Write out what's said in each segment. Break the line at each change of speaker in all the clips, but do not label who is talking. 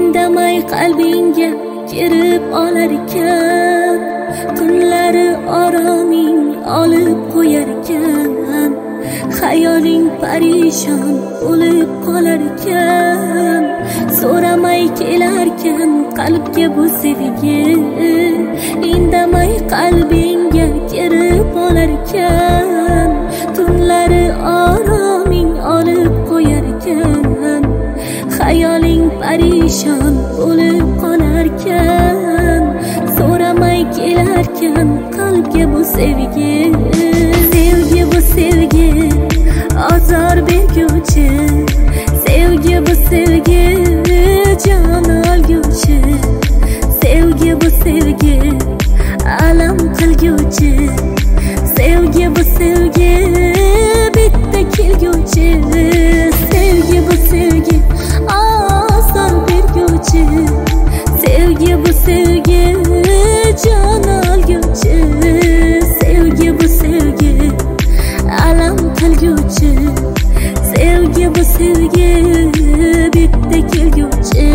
indamay qalbingga kirib olar ekan, tunlari oroming olib qo'yar ekan, xayoling parishon bo'lib qolar ekan, so'ramay kelarkan qalbga bu sevgi, indamay qalbingga kirib olar ekan, tunlari oroming olib qo'yar ekan, xayoling parishon bo'lib qolarkan, so'ramay kelarkan qalbga bu sevgi. Sevgi bu sevgi azor berguvchi, sevgi bu sevgi jon olguvchi, sevgi bu sevgi alam qilguvchi, sevgi bu sevgi bitta kelguvchi, sevgi bu sevgi azor berguvchi, sevgi bu sevgi jon olguvchi, sevgi bu sevgi alam qilguvchi, sevgi bu sevgi bitta kelguvchi.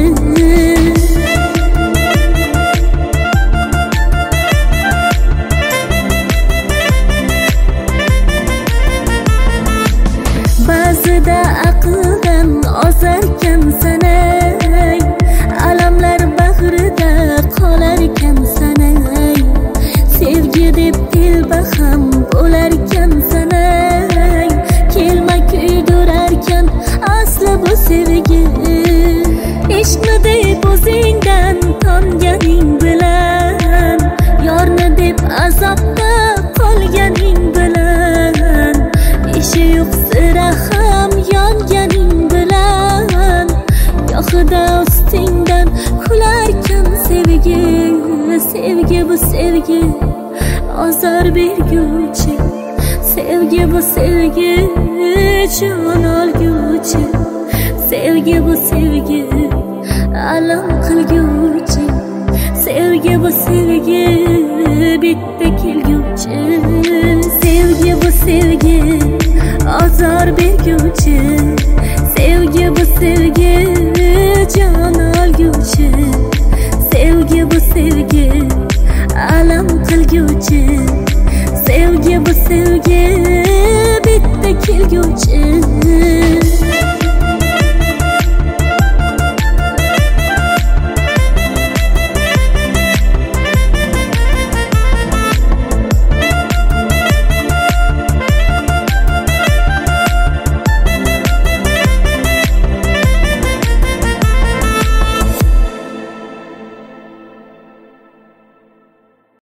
Ba'zida aqldan ozarkan sanay, alamlar bag'rida qolarkan sanay, sevgi deb telbaham bo'larkan sanay, kelma kuydirarkan asli bu sevgi, ishqni deb o'zingdan tonganing bilan, yorni deb azobda qolganing bilan, ishi yo'q sira ham yonganing bilan, yo'qida ustingdan kularkan sevgi, sevgi bu sevgi azor berguvchi, sevgi bu sevgi jon olguvchi, sevgi bu sevgi alam qilguvchi, sevgi bu sevgi bitta kelguvchi, sevgi bu sevgi azor berguvchi, sevgi bu sevgi jon olguvchi, sevgi bu sevgi alam qilguvchi, sevgi bu sevgi bitta kelguvchi.